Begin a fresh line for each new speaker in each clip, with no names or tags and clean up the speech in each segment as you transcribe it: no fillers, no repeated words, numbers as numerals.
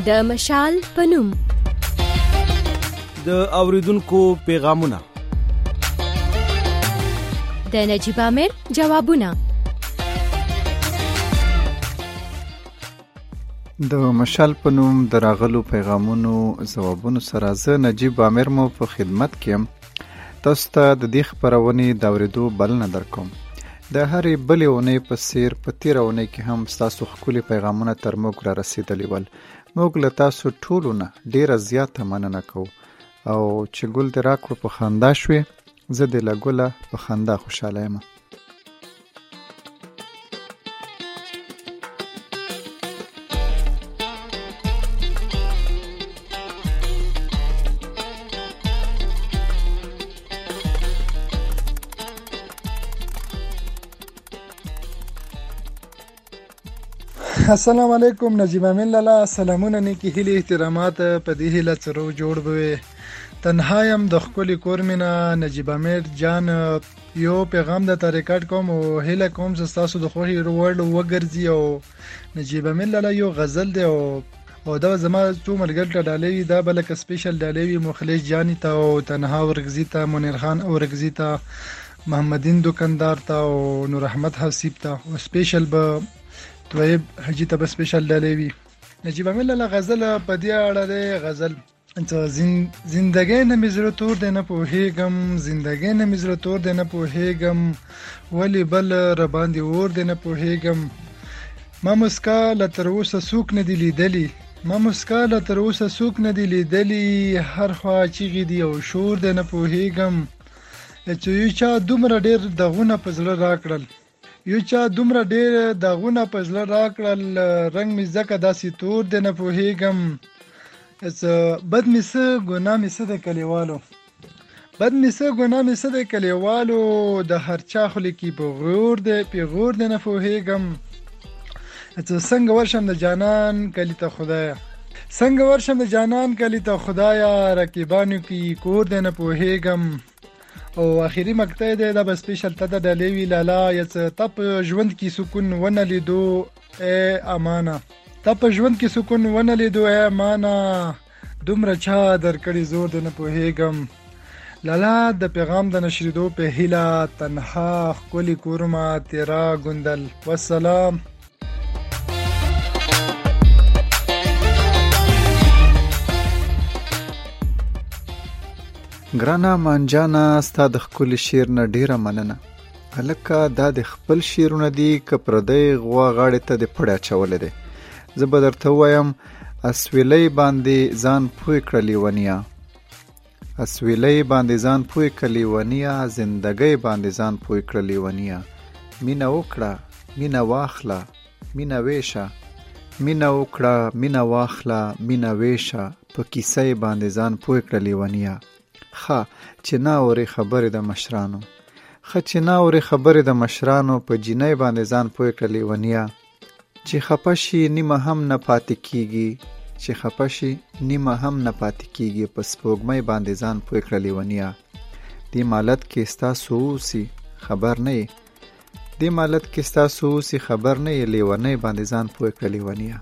د مشال په نوم
د اوریدونکو پیغامونه،
د نجیب امیر جوابونه.
د مشال په نوم د راغلو پیغامونو ځوابونو سره زه نجیب امیر مو په خدمت کې یم. تاسو ته د دې خپرونې د اوریدو بلنه درکوم. د هرې بلې اونۍ په څیر په تېره اونۍ کې هم ستاسو ښکلي پیغامونه تر موږ را رسېدلي ول. موږ له تاسو ټولو نه ډېره زیاته مننه کوو او چې ګل دې راکړو په خندا شوې، زه دې له ګله په خندا خوشحاله یم.
السلام علیکم. نجیب امین لالا سلامونه، نیکی هیلی احترامات په دې هیله سره جوړ بوي. تنها يم د خپل کور مینا نجیب امیر جان یو پیغام د ریکارډ کوم او هیله کوم چې تاسو د خوښي ورلد وګرځي. او نجیب امین لالا یو غزل دی او دا زما څو ملګری ډالې دا بلک سپیشل ډالې مخلص جانی ته او تنها ورغزی ته منیر خان اورغزی ته محمدین دکاندار ته او نور احمد حسیب ته او سپیشل به طيب حجی ته سپیشل ډالې وی. نجیب امین لالا غزل په دې اړه دی. غزل زندگی نمیزره تور دی نه پوهیږم، زندگی نمیزره تور دی نه پوهیږم، ولی بل را باندې اور دی نه پوهیږم. ما مسکا له تر اوسه څوک نه دی لیدلی، ما مسکا له تر اوسه څوک نه دی لیدلی، هر خوا چیغې دی او شور دی نه پوهیږم. چې یو چا دومره ډېر دغونه په زړه راکړل، یو چا دومره ډېر دغونه په زړه راکړل، رنګ مې ځکه داسې تور دی نه پوهیږم. بد می څه ګناه می څه د کلیوالو، بد می څه ګناه می څه د کلیوالو، د هر چا خولې کې پیغور دی نه پوهیږم. څنګه ورشم د جانان کلی ته خدایا، څنګه ورشم د جانان کلی ته خدایا، رقیبانو کې کور دی نه پوهیږم. او اخیری مقطع دی دا به سپیشل ته د ډالې وی لالا. ته په ژوند کې سکون ونه لیدو ای امانه، تا په ژوند کې سکون ونه لیدو ای امانه، دومره چا درکړی زور دی نه پوهیږم. لالا د پیغام د نشریدو په هیله تنها ښکلي کورمه تیرا ګندل. والسلام.
ګرانه مانجانا ستا د ښکلي شعر نه ډیره مننه. هلکه دا د خپل شعرونه دي که پردی غوا غاړې ته د پړی اچولی دی. زه به درته ووایم اسویلی باندې ځان پوی کړه لیونیا، اسویلی باندې ځان پوی کړه لیونیا، زندګۍ باندې ځان پوی کړه لیونیا. مینه وکړه مینه واخله مینه ویشه، مینه وکړه مینه واخله مینه ویشه، په کیسې باندې ځان پوی کړه لیونیا. ښه چې نه اورې خبرې د مشرانو، ښه چې نه اورې خبرې د مشرانو، په جینۍ باندې ځان پوی کړه لیونیا. چې خپه شي نیمه هم نه پاتې کیږي، چې خپه شي نیمه هم نه پاتې کیږي، په سپوږمۍ باندې ځان پوی کړه لیونیا. دې مالت کې ستاسو اوسي خبر نه یې، دې مالت کې ستاسو اوسي خبر نه یې، لیونۍ باندې ځان پوی کړه لیونیا.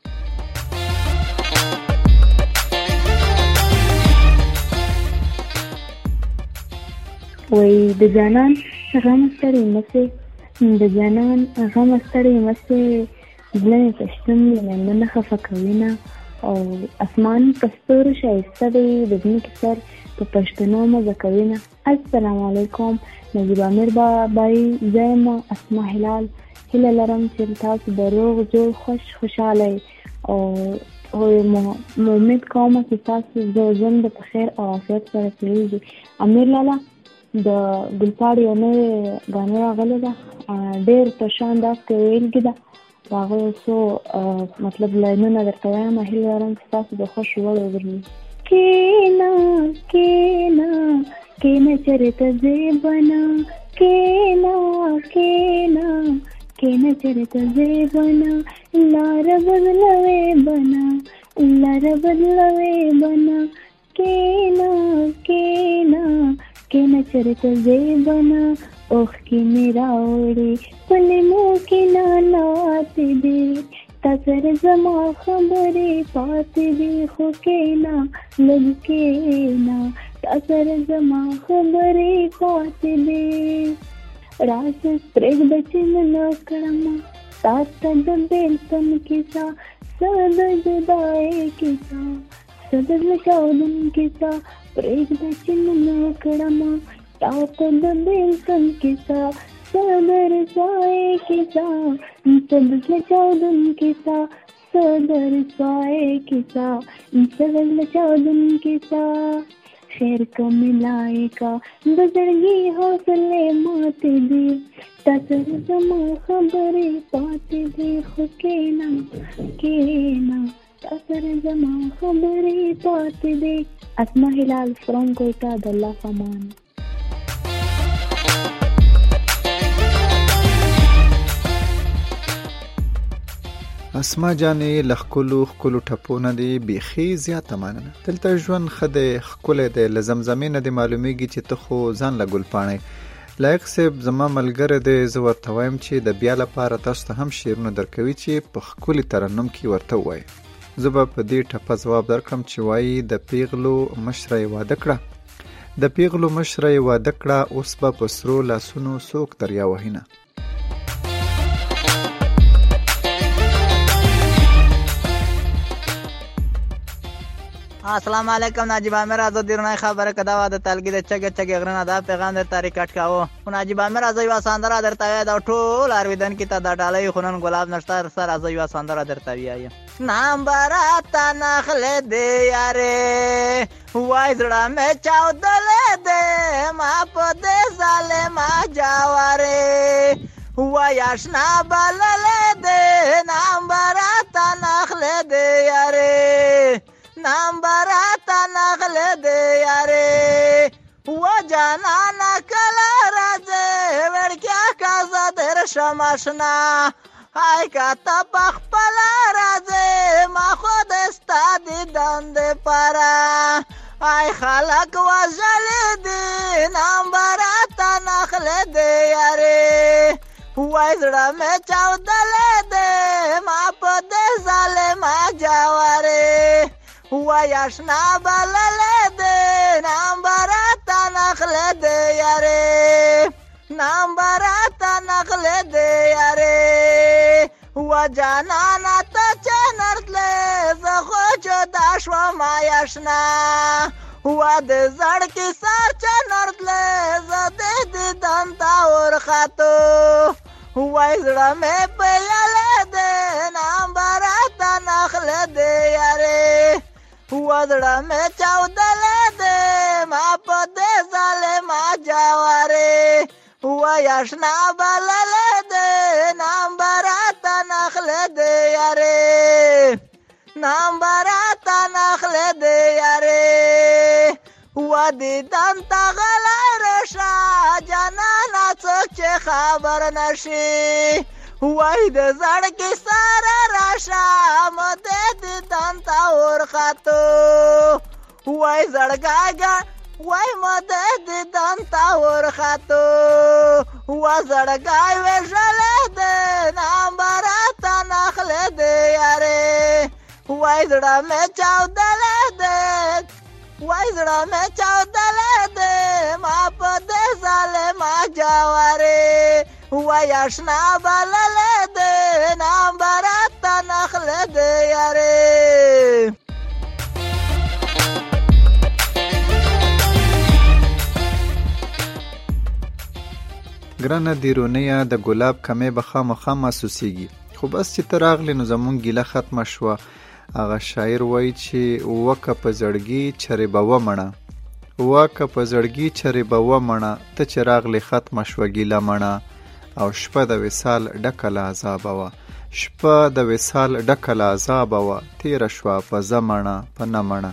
وای د جانان غم ستړی مسې، د جانان غم ستړی مسې، زړه پښتون نه نه خفه کوینه، او اسمان پستور شایسته دی، د ځمکې سر په پښتنو مزه کوینه. السلام علیکم نجیب امیر بای، زه یم اسما هلال. هیله لرم چې تاسو د روغ جوړ خوشحاله او امید کوم چې تاسو ژوند په خیر او عافیت سره تیریږي. امیر لالا د ګلپاړ یو نوی غانې راغلی ده، ډېر په شان داسې ویلګې ده، د هغه څو مطلب لاینونه درته وایم. هیله لرم چې تاسو د خوښ وړ وګرځئ. کېنه کېنه کېنه چېرته ځې بنا، کېنه کېنه کېنه چېرته ځې بنا، لاره بدلوې بنا، لاره بدلوې بنا، کېنه کېنه کېنه چېرته ځې بنا، اوښکې مې راوړې په لیمو کې ناناتې دي، تازه سره زما خبرې پاتې دي خو کېنا لږ کېنا تا سره زما خبرې پاتې دي راځه پرېږده چې نه کړم تا ته د بېلتون کیسه څه د جدایۍ کیسه څه د زړه چاودون کیسه پرېږده چې نه کړم تا ته د بېلتون کیسه څه د رسوایۍ کیسه څه د زړه چاودون کیسه څه د رسوایۍ کیسه څه د زړه چاودون کیسه خیر کا ملائکه د زړګي حوصلې ماتې دي تا سره زما خبرې پاتې دي خو کېنا کېنا تا سره زما خبرې پاتې دي. اسما هلال فرام کویتا د الله فمان.
اسما جانې لخکلو خکلو ټپونه دی بیخي زیاته مننه. دلته ژوند خده خکله دی لزمزمې نه دی معلومیږي چې ته خو ځان له ګل پاڼې لایق صاحب زما ملګری دی. زه ورته وایم چې د بیا لپاره تاسو ته هم شعرونه درکوي چې په ښکلي ترنم کې ورته ووایي. زه به په دې ټپه ځواب درکړم چې وایي د پیغلو مشره یې واده کړه د پیغلو مشره یې واده کړه اوس به په سرو لاسونو څوک دریا وهینه.
السلام علیکم ناجیب عامر از دیرنای خبر کدا و د تلګي د چګ غرنه دا پیغام در تاریخ کټ کاوه. ناجیب عامر از یو ساندره درته دا ټول ارویدن کې ته د ډالۍ خونن ګلاب نشتر سر از یو ساندره درته ویایم. نامبرات نخله دی یاره وای زړه مې چاودلې دی ما په دې ظالما جاواره وای آشنا بللې دی نامبرات نخله دی یاره نامبراتا نغله دی یاره و جانانا کلا رازه ورکیا کازا در شماشنا ای کتا پخپلا رازه ما خود استادی دند پارا ای خلق وزل دی نامبراتا نغله دی یاره وای زړه مې چاودلې دی ما په دې ظالما جاواره وای آشنا بللې دی نامبراتا نخله دی یاره نامبراتا نخله دی یاره و جانانا ته چې نرتلې زه خو جدا شوم آشنا و د زړکې سر چې نرتلې زه دې دیدن ته ورخاتو وای زړه مې پیللې دی نامبراتا نخله دی یاره وزړه مې چاودلې دی ما په دې ظالما جاواره وای آشنا بللې دی نامبراتا نخله دی یاره نامبراتا نخله دی یاره و دیدن تا غلی رشه جانانا څوک چې خبر نشي وای د زړګي سره راشه مده دیدن تا ورخاتو وای زړګا وای مده دیدن تا ورخاتو و زړګا وژلې ده نامبراتا نخله دی یاره وای زړه مې چاودلې ده وای زړه مې چاودلې ده ما په دې ظالما جاواره وای آشنا بللې دی نامبراتا نخله دی یاره.
ګرانه دیرونیه د ګلاب کمې به خامخا محسوسیږي خو بس چې ته راغلې نو زمونږ ګیله ختمه شوه. هغه شاعر وایي چې وکه په زړګي چرې به ومړه وکه په زړګي چرې به ومړه ته چې راغلې ختمه شوه ګیله مړه او شپه د وصال ډکه له عذابه وه شپه د وصال ډکه له عذابه وه تېره شوه په زمړه په نه مړه.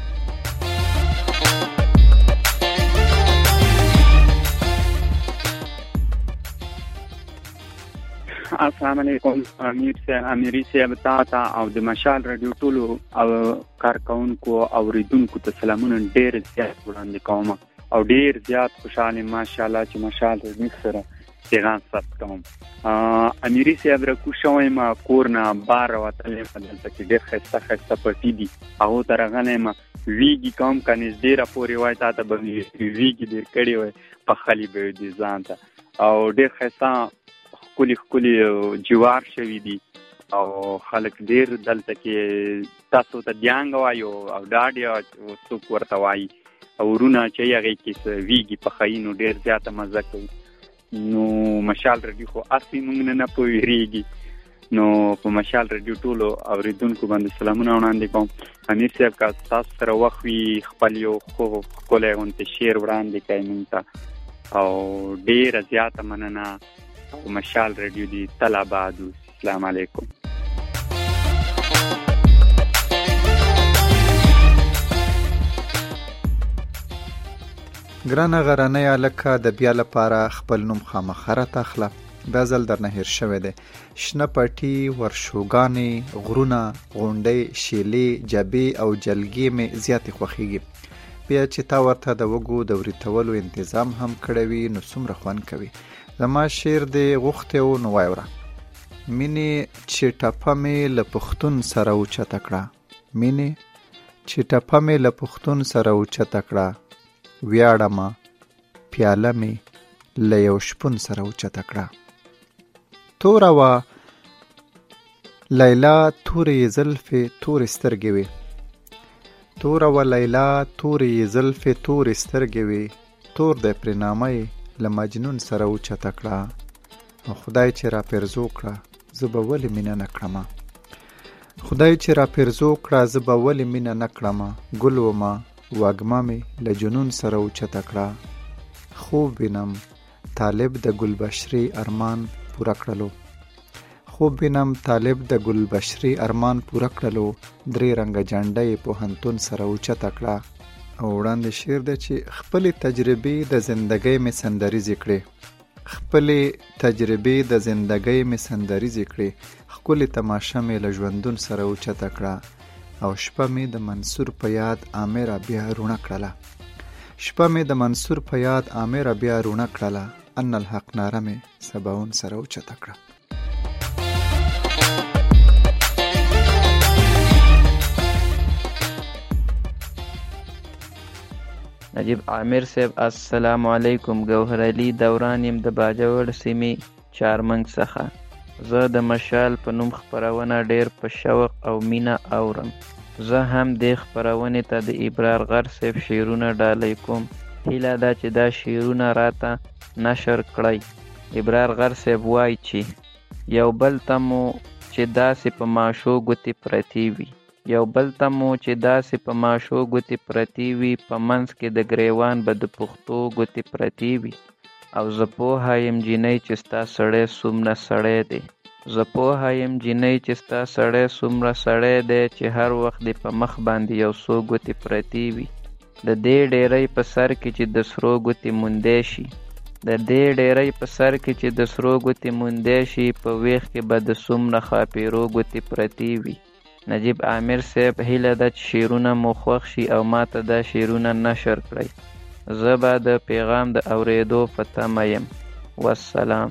السلام علیکم امیری صاحب تا او د مشال رادیو ټولو او کارکونکو اوریدونکو ته سلامونه ډېر زیات وړاندې کوم او ډېر زیات خوشاله ماشاءالله چې مشال رادیو سره پیغام ثبت کوم. امیري صاحب راکو شوی ما کور نه بار وتلې دلته کې ډېر ښایسته پټي دي هغو ته راغلی ما ویږي کوم که نږدې راپورې وای تا ته به ویږي ډېر کړي وای پخلی به یې دي ځان ته او ډېر ښایسته ښکلي جوار شوي دي او خلک ډېر دلته کې تاسو ته دیانګ وایو او ډاډ څوک ورته وایي او ورونه چې هغې کې ویږي پخوي نو ډېر زیاته مزه کوي. نو مشال رادیو خو اصلي موږ نه پوهېږي نو په مشال رادیو ټولو اورېدونکو باندې سلامونه وړاندې کوم. امیر صاحب که تاسو سره وخت وي خپل یو ښکلی غوندې شعر وړاندې کوئ موږ ته او ډېره زیاته مننه او مشال رادیو دې تل آباد وي. السلام علیکم.
ګرانه غرنۍ هلکه د بیا لپاره خپل نوم خامخا راته اخله. دا ځل درنه هېر شوی دی. شنه پټي، ورشوګانې، غرونه، غونډۍ، شیلې، جبې او جلګې مې زیاتې خوښېږي. بیا چې تا ورته د وږو د وریتولو انتظام هم کړی وي نو څومره خوند کوي. زما شعر دې غوښتی و نو وایوره. مینې چې ټپه مې له پښتون سره اوچته کړه، مینې چې ټپه مې له پښتون سره اوچته کړه، ویاړمه پیاله مې له یو شپون سره اوچته کړه. توره وه لیلا تورې زلفې تورې سترګې وې، توره وه لیلا تورې زلفې تورې سترګې وې، تور دی پرې نامه یې له مجنون سره اوچته کړه. او خدای چې را پیرزو کړه زه به ولې مینه نه کړمه، خدای چې را پیرزو کړه زه به ولې مینه نه کړمه، ګل ومه وږمه مې له جنون سره اوچته کړه. خوب وینم طالب د ګلبشري ارمان پوره کړلو، خوب وینم طالب د ګلبشري ارمان پوره کړلو، درې رنګه جنډه یې پوهنتون سره اوچته کړه. او وړاندې شعر دی چې خپلې تجربې د زندګۍ مې سندریزې کړې، خپلې تجربې د زندګۍ مې سندریزې کړې، ښکلې تماشه مې له ژوندون سره اوچته کړه. او شپه مې د منصور په یاد آمره بیا رونه کړله، شپه مې د منصور په یاد آمره بیا رونه کړله، ان الحق ناره مې سباون سره اوچته کړه.
نجیب عامر صاحب السلام علیکم. ګوهر علي دوران یم د باجوړ سیمې چارمنګ څخه. زه د مشال په نوم خپرونه ډېر په شوق او مینه اورم. زه هم دې خپرونې ته د ابرار غر صاحب شعرونه ډالۍ کوم. هیله ده چې دا شعرونه راته نشر کړئ. ابرار غر صاحب وایي چې یو بل ته مو چې داسې په ماشو ګوتې پرتې وي، یو بل ته مو چې داسې په ماشو ګوتې پرتې وي، په منځ کې د ګریوان به د پښتو ګوتې پرتې وي. او زه پوهه یم جینۍ چې ستا سړی څومره سړی دی، زه پوهه یم جینۍ چې ستا سړی څومره سړی دی، چې هر وخت دې په مخ باندې یو څو ګوتې پرتې وي. د دې ډیرۍ په سر کې چې د سرو ګوتې موندی شي، د دې ډیرۍ په سر کې چې د سرو ګوتې موندی شي، په ویښ کې به د څومره ښاپیرو ګوتې پرتې وي. نجیب عامر صاحب هیله ده چې شعرونه مو خوښ شي او ما ته دا شعرونه نشر کړئ. زه به د پیغام د اورېدو په تمه یم. والسلام.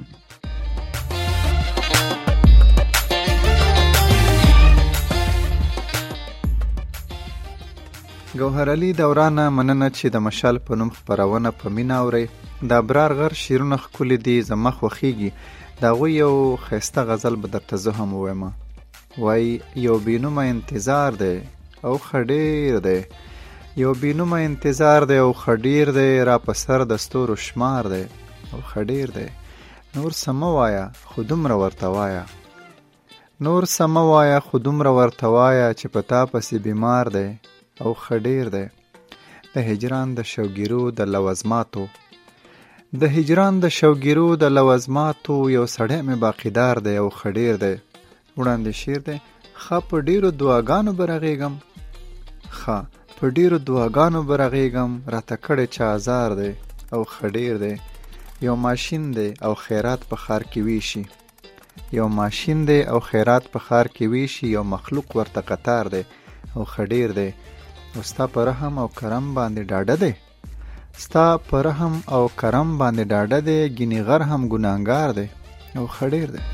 ګوهر علي دورانه مننه چې د مشال په نوم خپرونه په مینه اورئ. د ابرار غر شعرونه ښکلي دي، زما خوښیږي. د هغوی یو ښایسته غزل به درته زه هم ووایم. وایي یو بېنومه انتظار دی او ښه ډېر دی، یو بېنومه انتظار دی او ښه ډېر دی، را په سر د ستورو شمار دی او ښه ډېر دی. نور څه مه وایه خو دومره ورته وایه، نور څه مه وایه خو دومره ورته وایه، چې په تا پسې بیمار دی او ښه ډېر دی. د هجران د شوګیرو د لوزماتو، د هجران د شوګیرو د لوزماتو، یو سړی مې باقیدار دی او ښه ډېر دی. وړاندې شعر دی. ښه په ډېرو دعاګانو به رغېږم، ښه په ډېرو دعاګانو به رغېږم، راته کړی چا ازار دی او ښه ډېر دی. یو ماشین دی او خیرات په ښار کې ویشي، یو ماشین دی او خیرات په ښار کې ویشي، یو مخلوق ورته قطار دی او ښه ډېر دی. او ستا په رحم او کرم باندې ډاډه دی، ستا په رحم او کرم باندې ډاډه دی، ګینې غر هم ګناهګار دی او ښه ډېر دی.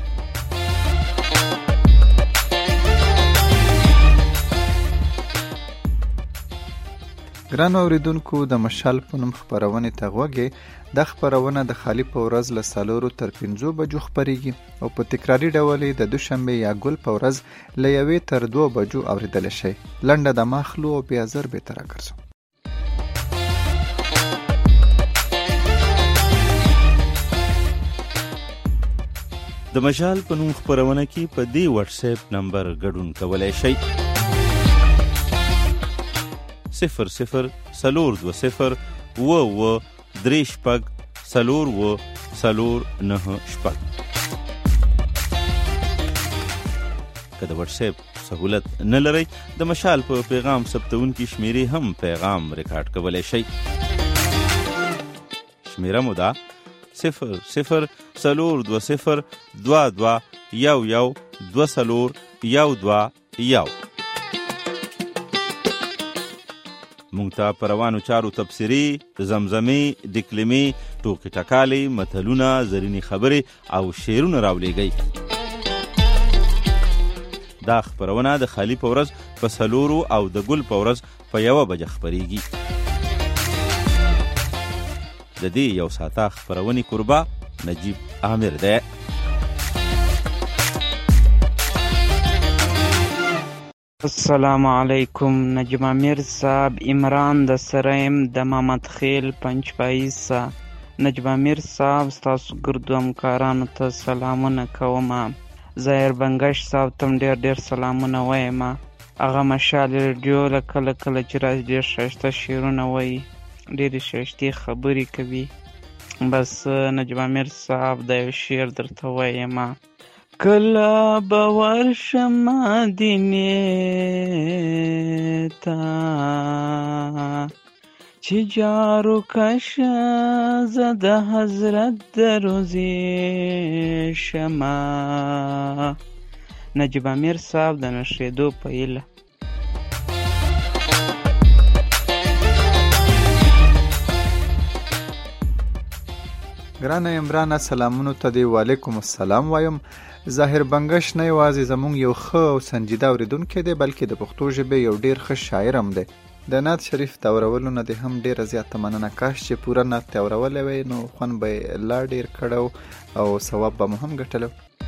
ګرانو اوریدونکو، د مشال په نوم خپرونې ته غوږ. دا خپرونه د خالي په ورځ له 4 تر 5 بجو خپریږي او په تکراري ډول د دوشنبه یا ګل په ورځ له 1 تر 2 بجو اوریدل شي. لنډه د ماخلو او بیا زر به تر راګرځو.
د مشال په نوم خپرونه کې په دې واتس اپ نمبر ګډون کولای شئ: 00 و 3 شپږ 4 و 4 9 شپږ. که د واتس اپ سهولت نه لرئ، د مشال په پیغام ثبتونکي شمیرې هم پیغام ریکارډ کولای شئ. شمیره مو ده 00 420 22 11 24 12 1. مونږ ته په روانو چارو تبصرې، زمزمې، ډکلمې، ټوکې ټکالې، متلونه، زرینې خبرې او شعرونه راولېږئ. دا خپرونه د خالي په ورځ په 4 او د ګل په ورځ په 1 بجه خپریږي. د دې یو ساعته خپرونې کوربه نجیب عامر دی.
السلام علیکم. نجیب عامر صاحب، عمران د سریم د محمد خیل پنجپاییسا. نجیب عامر صاحب، ستاسو ګردو همکارانو ته سلامونه کوم. ظاهر بنګش صاحب تم ډېر سلامونه وایم. هغه مشال ریډیو له کله چې راځي ډېر ښایسته شعرونه وایي، ډېرې ښایستې خبرې کوي. بس نجیب عامر صاحب د یو شعر درته وایم: کله به ورشم مدینې ته چې جارو کشه زه د حضرت د روزې شمه. نجیب عامر صاحب د نښېدو په هیله.
ګرانه عمرانه، سلامونو ته دی وعلیکم السلام وایم. ظاهر بنګش نه یوازې زمونږ یو ښه او سنجیده اوریدونکی دی، بلکې د پښتو ژبې یو ډېر ښه شاعر هم دی. د نعت شریف د اورولو نه دی هم ډېره زیاته مننه. کاش چې پوره نعت ته اورولی وی، نو خوند به یې لا ډېر کړی او ثواب به مو هم ګټلی.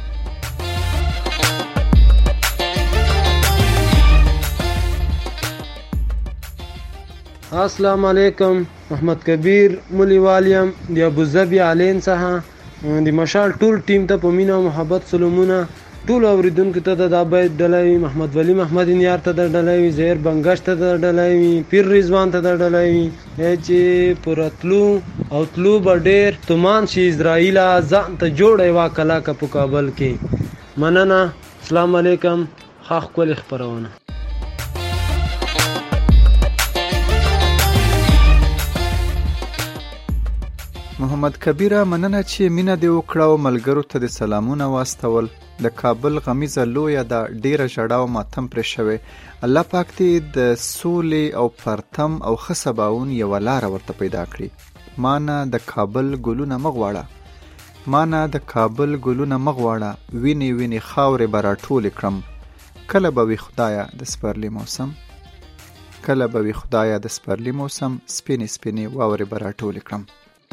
السلام علیکم. محمد کبیر مولیوالیم د ابوظبي آلین څخه. د مشال ټول ټیم ته په مینه او محبت سلامونه. ټول اوریدونکو ته د عبید ډلوي، محمد ولی محمد انیار ته د ډلوي، زهیر بنګش ته د ډلوي، پیر رضوان ته د ډلوي چې پرتلو او تلو به ډېر تومان شي اسرائیل ځان ته جوړه وا کلا کا په کابل کې. مننه. السلام علیکم. خاخ کول خبرونه.
محمد کبیره، مننه چې مینه دې وکړه او ملګرو ته د سلامونه واستول. د کابل غمیزه لویه ده، ډېره ژړا او ماتم پرې شوی. الله پاک دې د سولې او پرتم او ښه سباون یوه لاره ورته پیدا کړي. ما نه د کابل ګلونه مه غواړه، وینې وینې خاورې به راټولې کړم. کله به وي خدایه د سپرلي موسم، سپینې سپینې واورې به راټولې کړم.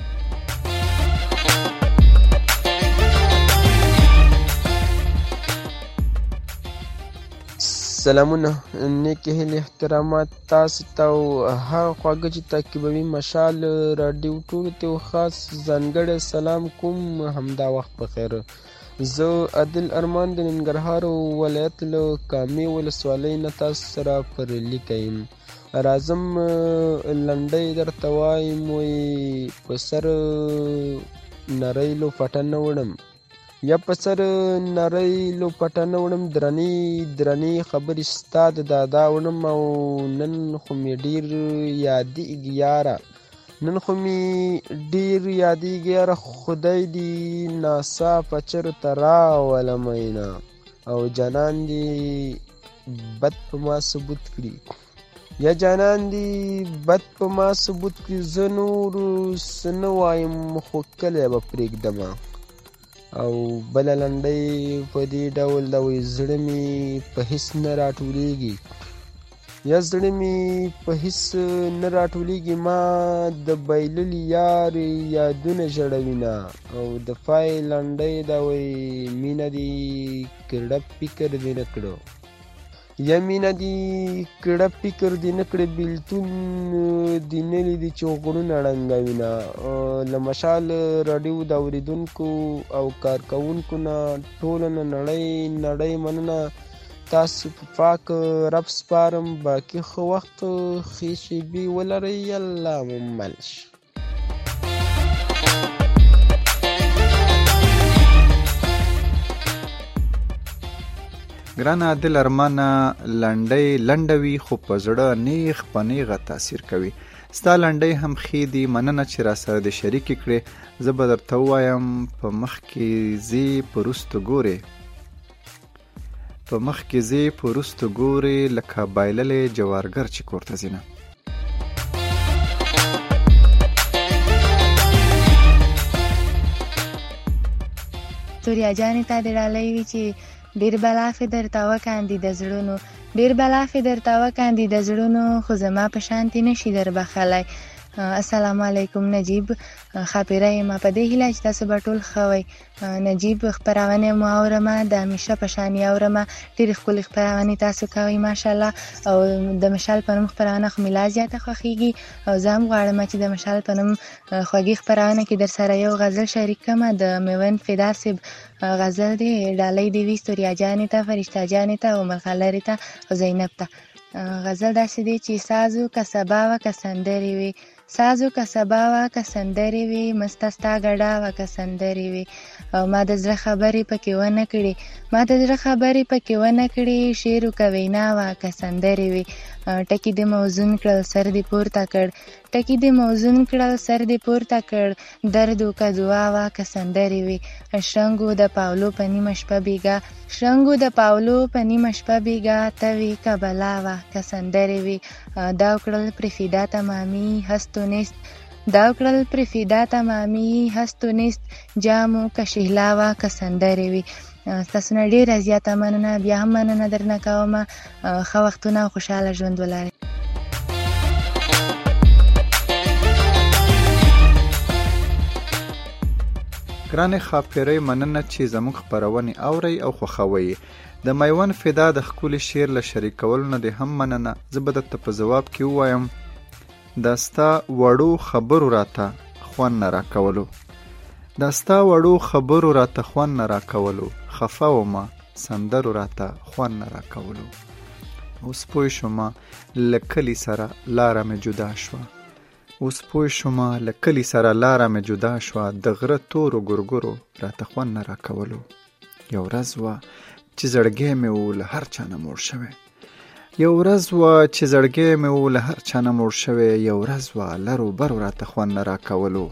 سلامونه، نیکی هیلې، احترامات تاسو ته او هغه خواږه چې تعقیبوي مشال راډیو ټولو ته خاص ځانګړی سلام کوم. همدا وخت بخیر. زه عادل ارمان د ننګرهار ولایت له کامې ولسوالۍ نه تاسو سره پر لیکه یم. راځم لنډۍ درته وایم. وایي په سر نرۍ لوپټه نه وړم، یا په سر نرۍ لوپټه نه وړم، درنې خبرې ستا د دادا وړم. او نن خو مې ډېر یادېږي یاره، خدای دې ناڅاپه چېرته راولم مینا، او جانان دې بد په ما ثبوت کړي. یا جانان دی بد په ما ثبوت کړي زه نور څه نه وایم خو کلی به پرېږدمه. او بله لنډۍ په دې ډول ده وایي زړه مې په هېڅ نه راټولېږي، یا زړه مې په هېڅ نه راټولېږي، ما د بایللي یار یادونه ژړوینه. او د پای لنډۍ ده وایي مینه دې کړه فکر دې نه کړو، یا مینه دې کړه فکر دې نه کړه، بېلتون دې نه لیدي چې غرونه ړنګوینه. له مشال راډیو د اورېدونکو او کارکوونکو نه ټوله نړۍ مننه. تاسو په پاک رب سپارم، باقي ښه وخت ښې شېبې ولرئ، الله مو مل شي.
ګرانه دل ارمانه لنډۍ لنډه وي خو په زړه نیغ په نیغه تاثیر کوي. ستا لنډۍ هم ښې دي، مننه چې را سره دې شریکې کړې. زه به درته ووایم په مخ کې ځې په وروستو ګورې، په مخ کې ځې په وروستو ګورې لکه بایللی جوارګر چې کور ته ځینه.
ستوریا جانې تا دې ډالۍ وي چې ډېر بلافې درته وکاندي د زړونو، ډېر بلافې درته وکاندي د زړونو، خو زما په شانتې نشي در بخلی. السلام علیکم نجیب، ښاپیره یم په دې هیله چې تاسو به ټول ښه وئ. نجیب خپرونې مو اورمه، د همیشه په شان یې اورمه، ډېرې ښکلې خپرونې تاسو کوئ ماشاءالله. او د مشال په نوم خپرونه خو مې لا زیاته خوښېږي، او زه هم غواړم چې د مشال په نوم خوږې خپرونه کې در سره یو غزل شریک کړمه. د میوند فدا صاحب غزل دی، ډالۍ دې وي ستوریا جانې ته، فرشته جانې ته، او مرغلرې ته، او زینب ته. غزل داسې دی چې سازو که سبا وه که سندرې وي، سازو که سبا وه که سندرې وي، مسته ستا ګډا وه که سندرې وي. او ما د زړه خبرې پکې ونه کړې، ما د زړه خبرې پکې ونه کړې، شعر که وینا وه که سندرې وي. ټکي دې موزون کړل سر دې پورته کړ، ټکي دې موزون کړل سر دې پورته کړ، درد که دعا وه که سندرې وي. شرنګو د پاولو په نیمه شپه بیګا، شرنګو د پاولو په نیمه شپه بیګا، ته وي که بلا وه که سندرې وي. دا وکړل پرې فدا تمامي هستو نیست، دا وکړل پرې فدا تمامي هستو نیست، جامو که شهلا وه که سندرې وي. ستاسو نه ډېره زیاته مننه، بیا هم مننه درنه کومه. ښه وختونه او خوشحاله ژوند ولرئ.
ګرانې ښاپیرۍ مننه چې زموږ خپرونې اورئ او خوښوئ. د میوند فدا د ښکلي شعر له شریکولو نه دې هم مننه. زه به درته په ځواب کې ووایم دا ستا وړو خبرو راته خوند نه راکولو، دا ستا وړو خبرو راته خوند نه راکولو، خفه ومه سندرو راته خوند نه راکولو. اوس پوه شومه له کلي سره لاره مې جدا شوه، اوس پوه شومه له کلي سره لاره مې جدا شوه، د غره تورو ګرګرو راته خوند نه راکولو. یو ورځ وه چې زړګی مې و له هر چا نه موړ شوی، یو ورځ وه چې زړګی مې و له هر چا نه موړ شوی، یو ورځ وه لرو برو راته خوند نه راکولو.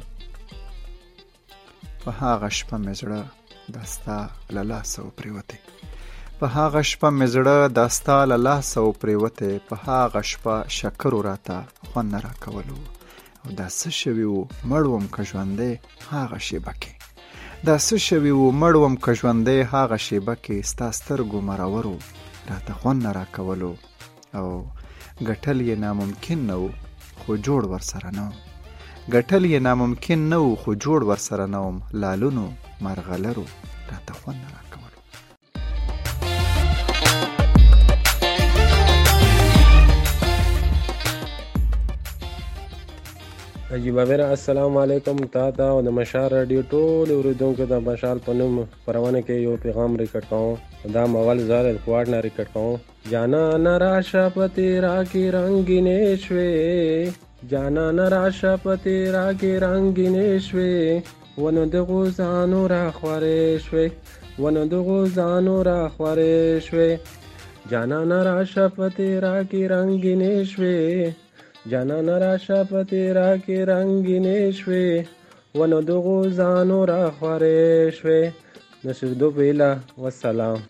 په هغه شپه مې زړه دا ستا له لاسه وپرېوتی، په هغه شپه مې زړه دا ستا له لاسه وپرېوتی، په هغه شپه شکرو راته خوند نه راکولو. او دا څه شوي وو مړ وم که ژوندی هغه شېبه کې، دا څه شوي وو مړ وم که ژوندی هغه شېبه کې، ستا سترګو مرورو راته خوند نه راکولو. او ګټل یې ناممکن نه و خو جوړ ورسره نه وم، ګټل یې ناممکن نه و خو جوړ ورسره نه وم، لالونو مرغلرو راته خوند نه راکولو.
عجیبه بیره السلام علیکم تا ته او د مشال راډیو ټول اورېدونکو د مشال په نوم خپرونه کې یو پیغام ریکارډ کوم. دا اول ځل کوارډ نه ریکارډ کوم. جانا نراشه پتی را کی رنگینې شوې، جانا نراشه پتی را کی رنگینې شوې، ونه د غوزانو را خورې شوې، ونه د غوزانو را خورې شوې، جانا نراشه پتی را کی رنگینې شوې، جانا نراشه پتی را کی رنگینې شوې، ونه د غوزانو را خورې شوې. نصر دو بیلا والسلام.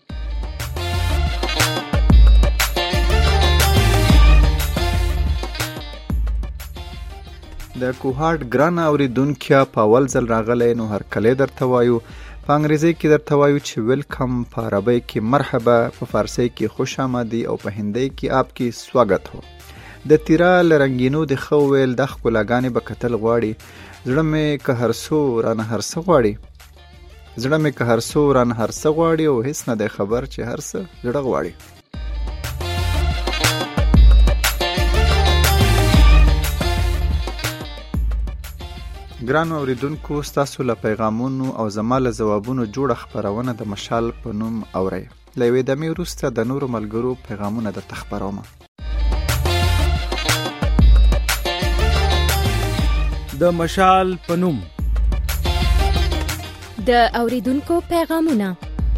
د کوهاټ ګران اوریدونکو په اول ځل راغلی نو هرکلی درته وایو. په انګریزي کې درته وایو چې ویلکم، په عربی کې مرحبا، په فارسی کې خوش آمدی او په هندی کې آپ کی سواگت هو. د تیرا لرنګینو د خو ویل د ښکلاګانې به کتل غواړي. زړه مې که هر څو رانه هر څه غواړي او هیڅ نه دی خبر چې هر څه زړه غواړي. ګرانو اوریدونکو، ستاسو له پیغامونو او زما له ځوابونو جوړه خپرونه د مشال په نوم اورئ. له یوې دمې وروسته د نورو ملګرو پیغامونه درته خپرومه.
د مشال په نوم
د اوریدونکو پیغامونه،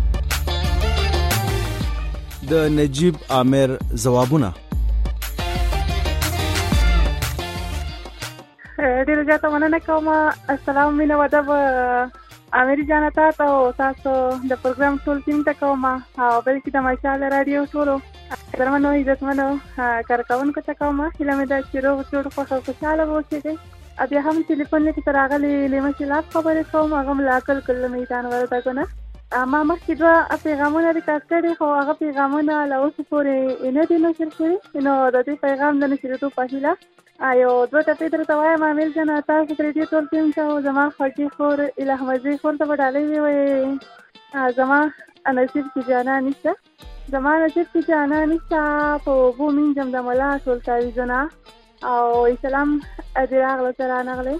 د نجیب عامر ځوابونه.
ډیره زیاته مننه کوم. السلام مینه وده به امیر جان ته او تاسو د پروګرام ټول ټیم ته کوم او بلکې د مشال رادیو ټولو درمنو عزتمنو کارکونکو ته کوم. هیله مې ده چې روغ جوړ خوشاله اوسئ. بیا هم ټلیفون لیکې ته راغلی لیمه شلاب خبرې کوم. هغه م له عقل کله میدان ورته کنه. ما مخکې دوه پیغامونه ریکارډ کړي خو هغه پیغامونه له اوسه پورې نه دي نشر شوي. نو د دې پیغام د نشرېدو په هیله یو دوه ټپې درته وایم. امیر جان تاسو ترې دې ټول ټیم ته زما خوږې خور الهمزۍ خور ته به ډالۍ ووایې. زما نصیب کې جانا نشته په اوبو مینځم د ملا ټول تعویضونه. او سلام دې راغله ته رانغلی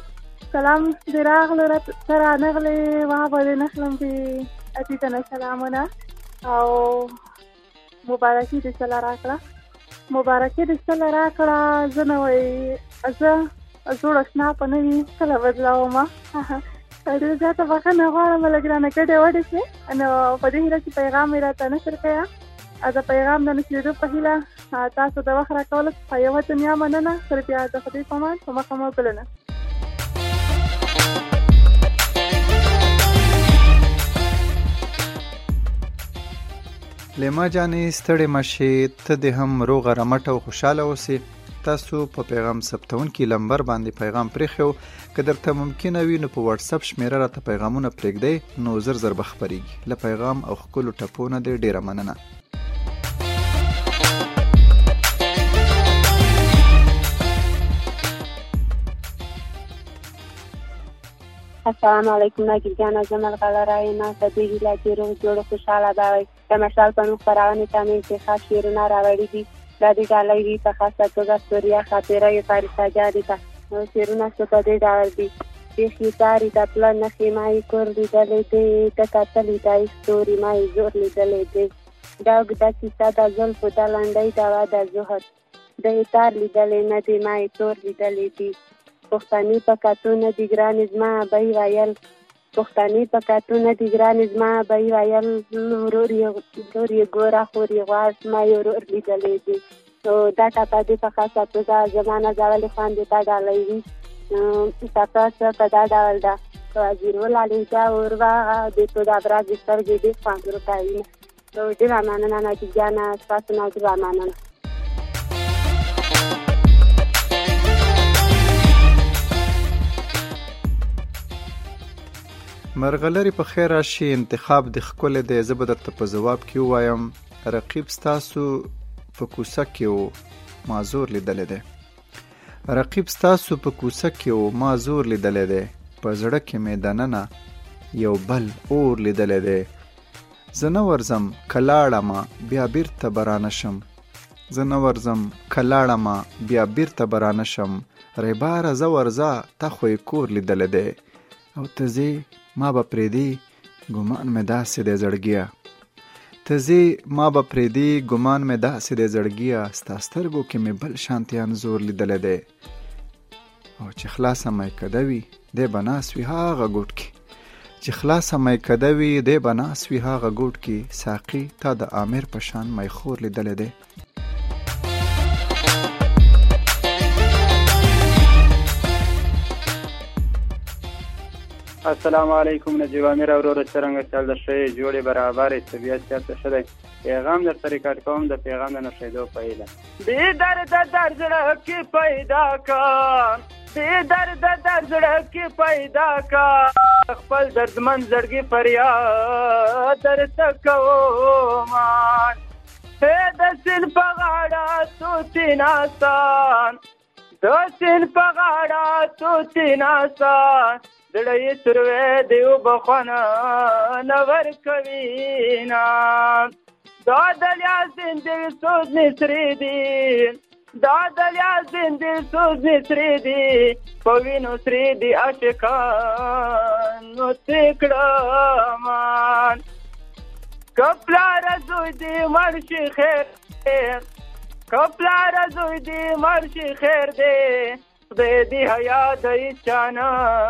واه به دې نخلم دې اتي ته نه سلامونه او مبارکي دې سله راکړه. زه نه وایي زه زوړ اشنا په نه وي کله بدلاومه. ډېر زیاته بخښنه غواړم لږ رانه کډې وډې شوې. نو په دې هیله چې پیغام یې راته نشر کړی. د پیغام د نشرېدو په هیله تاسو د وخت راکولو په یوه دنیا مننه. تر بیا د خدای په امان په مخه مو بلنه.
لیما جانې ستړې مشې، ته دې هم روغه رمټه او خوشحاله اوسې. تاسو په پیغام ثبتونکي لمبر باندې پیغام پرېښو. که درته ممکنه وي نو په واتساپ شمیره راته پیغامونه پرېږدئ نو زر به خپرېږي. له پیغام او ښکلو ټپو نه دې ډېره مننه.
السلام علیکم ناجیب جان، زه ملغلره یم. په دې هیله چې روغ جوړ خوشحاله به وئ. د مشال په نوم خپرونې ته مې انتخاب شعرونه راوړي دي. دا د ډالۍ وي په خاصه توګه سوریه خاطره یې فارسه جاري ده. شعرونه څه په دې ډول دي: بیخي تاري د پله نښې ما یې کور لیدلی دی، ته کتلي دا یې ستوري ما یې زور لیدلی دی. دا اوږده کیسه د زلفو د لنډۍ دوا د زهد، د یې تار لیدلی نه دی ما یې تور لیدلی دي. پښتني په کتو نه دي ګرانې زما به یې ویل، ورور یې ګوره خور یې غواړ ما یې ورور لیدلی دی. نو دا ټپه دې په خاصه توګه زما نازولې خویندې ته ډالۍ وي. ټپه څه په دا ډول ده: وزیرو لالیزه ورواغه د سودابرا د سترګې دې خوند روکوي. نو ډېره مننه نجیب جانه، ستاسو نه ډېره مننه.
مرغلرې په خیر راشي. انتخاب د ښکلی دی. زه به درته په ځواب کې ووایم رقیب ستاسو په کوڅه کې و ما زور لیدلی دی. ما زور لیدلی دی. په زړه کې مې دننه یو بل اور لیدلی دی. زه نه ورځم کلاړمه بیا بیرته به رانشم. ریباره زه ورځه تا خو یې کور لیدلی دی. او ته ځې ما به پرېږدي ګمان مې داسې دی زړګیه. ستا سترګو کې مې بل شانتې انځور لیدلی دی. او چې خلاصه میکده وي دی به ناست وي هغه ګوټ کې ساقي تا د امیر په شان میخور لیدلی دی.
السلام علیکم نجیب امیر وروره، څرنګه چل د ښه جوړې برابرې طبیعت چېرته ښه دی؟ پیغام درته ریکارډ کوم د پیغام د نښېدو په هیله.
بې درده در زړه کې پیدا کا دې درد در زړه کې پیدا کا خپل دردمن زړګي فریاد درته کومه د سیند په غاړه توتي ناستان د سیند په غاړه توتي ناستان زړه یې سروې دی وبخونه نه ورکوي نه دا دلیا زندګي سوزنې سرې دي دا دلیا زندګي سوزنې سرې دي په وینو سرې دي عاشقان نو څه کړم کپلار زوی دی مرشي خیر کپلار زوی دی مرشي خیر دی خدای دی حیا دی چانا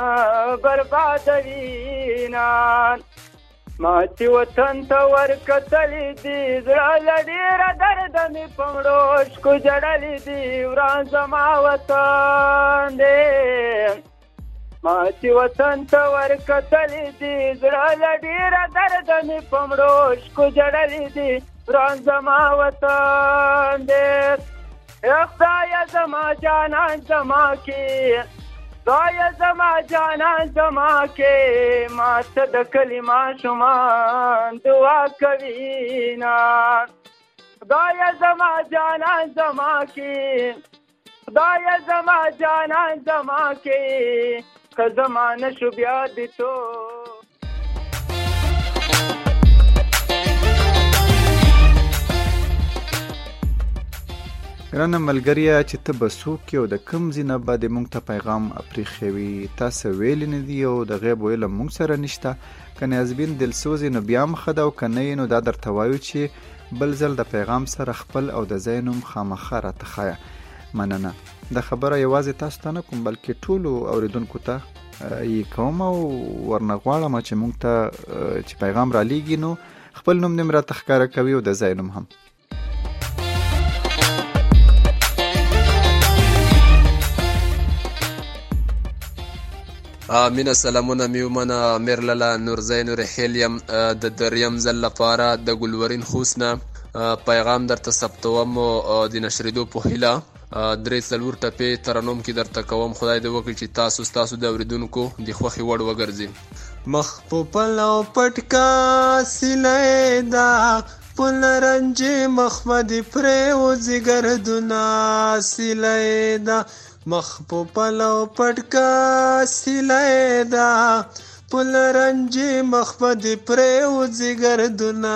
بربادوي نان ما چې وطن ته ورکتلې دي زړه له ډېره درده مې په مړو شکو جړلې دي وران زما وطن دی ما چې وطن ته ورکتلې دي زړه له ډېره درده مې په مړو شکو جړلې دي وران زما وطن دی خدایه زما جانان زما کې خدایه زما جانان زما کې ما ته د کلي ماشومان دعا کوي نه خدایه زما جانان زما کې خدایه زما جانان زما کې که زما نشو بیا دي تو
ګرانه ملګريه چې ته به څوک یې او د کوم ځای نه به دې موږ ته پیغام پرېښوي تاسو ویلي نه دي او د غیب ویل موږ سره نشته که نیازبین دلسوز یې نو بیا هم ښه ده او که نه یې نو دا درته وایو چې بل ځل د پیغام سره خپل او د ځای نوم خامخا راته ښایه مننه دا خبره یوازې تاسو ته نه کوم بلکې ټولو اورېدونکو ته یې کوم او ورنه غواړم چې موږ ته چې پیغام را لیږي نو خپل نوم دې راته ښکاره کوي او د ځای نوم هم
مینه سلامونه میومنه امیر لاله نورزی نورحیل یم د دریم ځل لپاره د ګلورین خوست نه پیغام درته ثبتوم د نشریدو په هیله 3-4 ټپې ترنم کې درته کوم خدای دې وکړي چې تاسو د اوریدونکو د خوښې وړ وګرځي
مخ په پلو پټکا سیلې دا پلرنجې مخمدي پرې وځي ګردونه سیلې دا مخ په پلو پټکا سیلې دا پلرنجې مخمدي پرې وځي ګردونه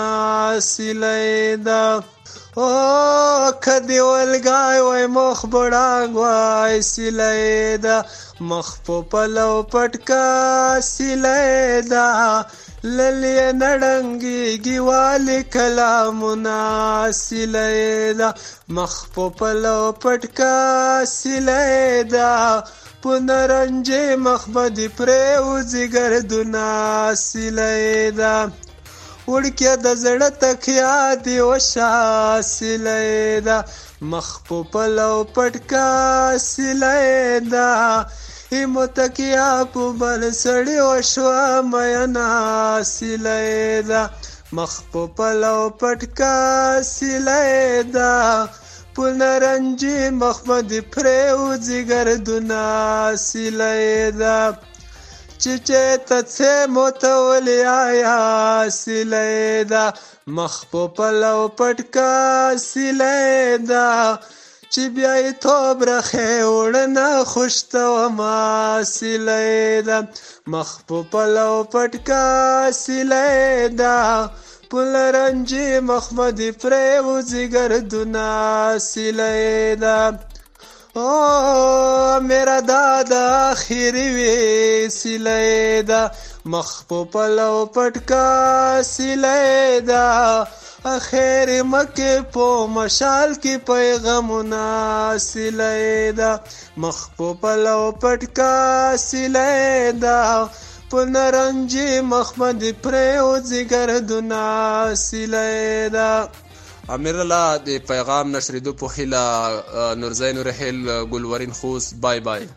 سیلې دا او کدی ولګای وای مخ بړاګ وای سیلې دا مخ په پلو پټکا سیلې دا للی نړنګي گیوالی کلامنا سیلې دا مخ په پلو پټکا سیلې دا پنرنجې مخمدي پرې وځي ګردونه سیلې دا وړکیه د زړه تکیا دی وشا سیلې دا مخ په پلو پټکا سیلې دا متکیا په بل سړی وشوا مینا سیلې دا مخ په پلو پټکا سیلې دا پنرنجې مخمدي پرې وځي ګردونه سیلې دا چچې تڅه موتولې آیا سیلې دا مخ په پلو پټکا سیلې دا چې بیا یې توب رخې وړنه خوشته ما سیلې دا مخ په پلو پټکا سیلې دا پلرنجې مخمدي پرې وځي ګردونه سیلې دا او میرا دادا خیری وی سیلې دا مخ په پلو پټکا سیلې دا اخیر مکه په مشال کې پیغامونه سیلې دا مخ په پلو پټکا سیلې دا پنرنجې مخمدي پرې وځي ګردونه سیلې دا
امیر الله د پیغام نشریدو په هیله نورزی نورحیل ګلورین خوست بای بای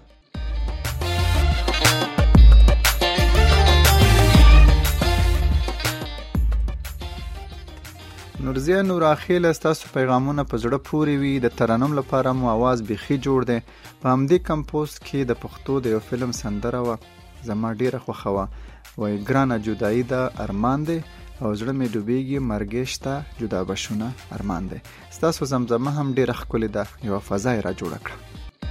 نورزیه نوراخیل ستاسو پیغامونه په زړه پورې وي. د ترنم لپاره مو आवाज بیخي جوړ دی. په همدې کمپوست کې د پښتو د یو فلم سندره وه، زما ډیره خوښه وه. وایي ګرانه جدایي ده ارمان دی او زړه مې ډوبېږي مرګې شته جدا بشونه ارمان دی. ستاسو زمزمه هم ډیره ښکلې ده، یوه فضا یې را جوړه کړه.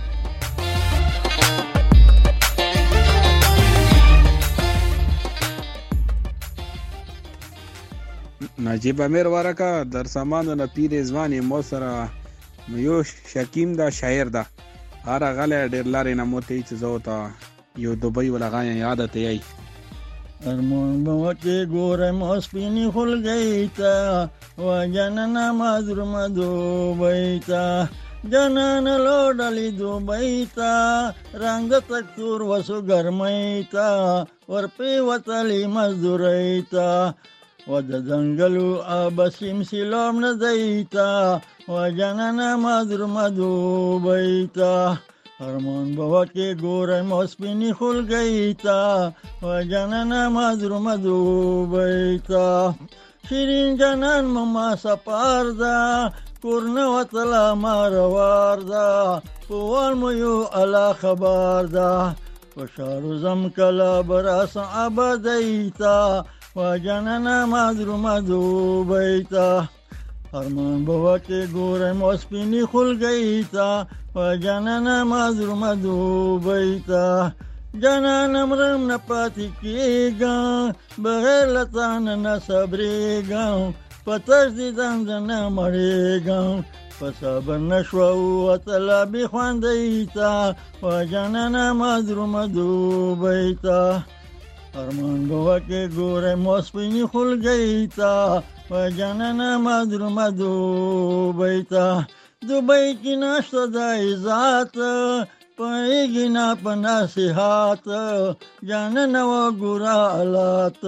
نجیب امیر ورکه در سامانو نه پیر ځوانې مو سره یو شکیم دا شاعر ده هر غلی ډېر لارې نه موتی چې زه ورته یو دوبۍ ولغایم یاده ته یی
ارمان بوته ګورم سپینې خولګۍ ته و جنانه مظلومه دوبۍ ته جنانه لوډلې دوبۍ ته رنګ د تک تور وسو ګرمۍ ته ورپې وتلې مزدورۍ ته و د ځنګلو آب سیمسلام نه دی ته و جنانه مظلومه دوبۍ ته ارمان بوته ګورم سپینې خولګۍ ته و جنانه مظلومه دوبۍ ته شیرین جنان مما سپار ده کور نه وتله ما روار ده په وال مو یو الله خبر ده په شارو زم کله براسه ابدۍ ته و جنانه مظلومه دوبۍ ته ارمان بوته ګورم سپینې خولګۍ ته و جنانه مظلومه دوبۍ ته جنانه مرم نه پاتې کېږم بغیر له تانه نه صبرېږم په تش دیدن زه نه مړېږم په صبر نه شوه ووتله بې خوندۍ ته و جنانه مظلومه دوبۍ ته ارمان بوته ګورم سپینې خولګۍ ته و جنانه مظلومه دوبۍ ته دوبۍ کې نشته د عزت پوهېږي نه په نصیحت جانانه وګوره حالات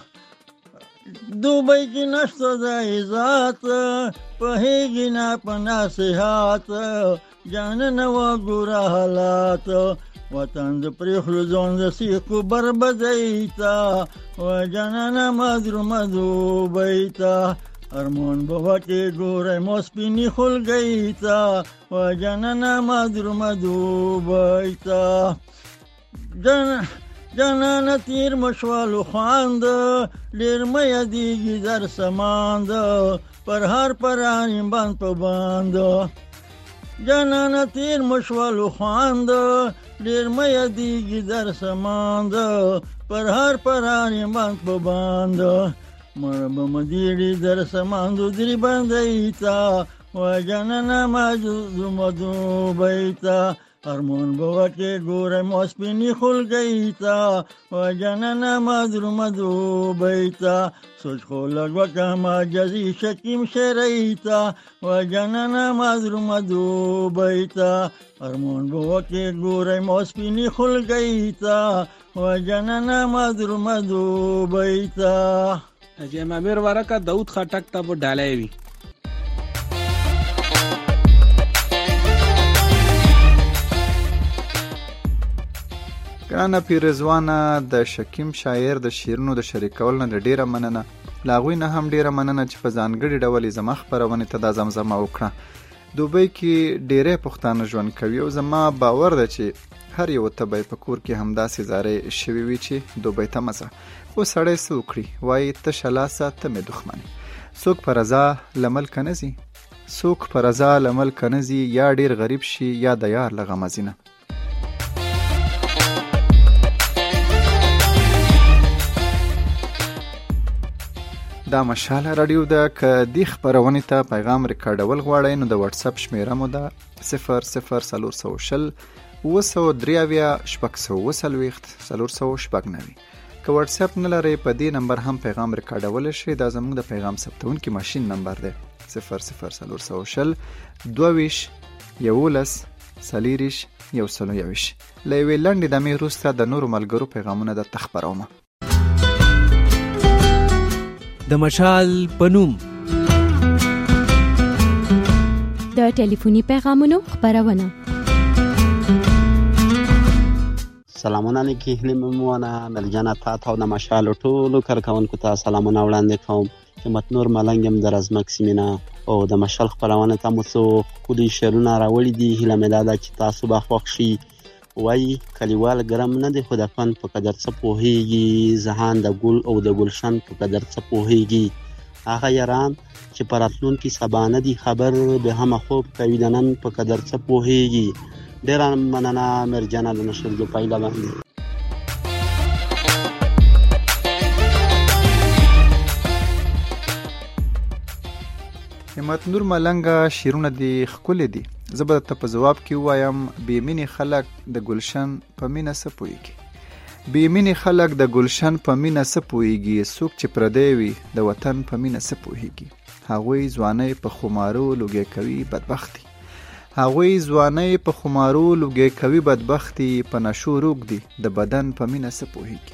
دوبۍ کې نشته د عزت پوهېږي نه په نصیحت جانانه وګوره حالات وطن د پرېښلو ځان د سیخو بربدۍ ته و جانانه مظلومه دوبۍ ته ارمان بوته ګورم سپینې خولګۍ ته و جانانه مظلومه دوبۍ ته جانانه تیر مشوالو خواند ډېر مه یادېږي در سماند پر هر پرانیم بند په باند جانانه تیر مشوالو خواند ډېر مه یادېږي در سماند پر هر پرانیم بند په باند مړه به مدیړي در سماندو درې بندۍ ته و جانانه مظلومه دوبۍ ته ارمان بوته ګورم سپینې خولګۍ ته و جانانه مظلومه دوبۍ ته سوچ خو لږ وکړم عاجزي شکیم شرۍ ته و جانانه مظلومه دوبۍ ته ارمان بوته ګورم سپینې خولګۍ ته و جانانه مظلومه دوبۍ ته
نجیب امیر ورکه داود خټک ته په ډالۍ وي.
ګرانه پیرزوانه د شکیم شاعر د شعرونو د شریکولو نه ډیره مننه. له هغوی نه هم ډیره مننه چې په ځانګړي ډول یې زما خپرونې ته دا زمزمه وکړه. دوبۍ کې ډیری پښتانه ژوند کوي او زما باور ده چې هر یو ته به په کور کې همداسې زارۍ شوي وي چې دوبۍ ته مزه. خو سړی څه وکړي وایي تشه لاسه ته مې دښمنې. څوک په رضا له ملکه نه ځي، څوک په رضا له ملکه نه ځي، یا ډیر غریب شي یا د یار له غمه ځینه. دا مشال رادیو ده. که دی خپرونې ته پیغام ریکارډول غواړئ نو د واتس اپ شمیره مو ده 00400 943 که واتس اپ نه لرئ په دې نمبر هم پیغام ریکارډول شي. دا زموږ د پیغام ثبتونکي ماشین نمبر دی 00400 22 11 40 121. له یوې لنډې دمې وروسته د نورو ملګرو پیغامونه درته خپرومه.
د مشال په نوم
د ټلیفوني پیغامونو خپرونه.
سلامونه نیکی هیلې ممونه ملجانه تا او د مشال ټولو کارکونکو ته سلامونه وړاندې کوم. همت نور ملنګ یم د رزمک سیمې نه او د مشال خپرونه ته مو څو ښکلي شعرونه راوړي دي. هیله مې دا ده چې تاسو به خوښ شي. وایي کلیوال ګرم نه دی خو د فن په قدر څه پوهېږي، ذهان د ګل او د ګلشن په قدر څه پوهېږي. هغه یاران چې په راتلونکي سبا نه دي خبر، به هم خوب کوي د نن په قدر څه پوهېږي. ډېره مننه مرجانه د نشر د پایله باندې.
همت نور ملنګه شعرونه دي ښکلي دي. زه به درته په جواب کې ووایم بې مینې خلک د ګلشن په مینه څه پوهېږي. بې مینې خلک د ګلشن په مینه څه پوهېږي. څوک چې پردی وي د وطن په مینه څه پوهېږي. هغوی ځوانۍ په خمارو لوګی کوي بدبختي. هغوی ځوانۍ په خمارو لوګی کوي بدبختي. په نشو روږ دي د بدن په مینه څه پوهېږي.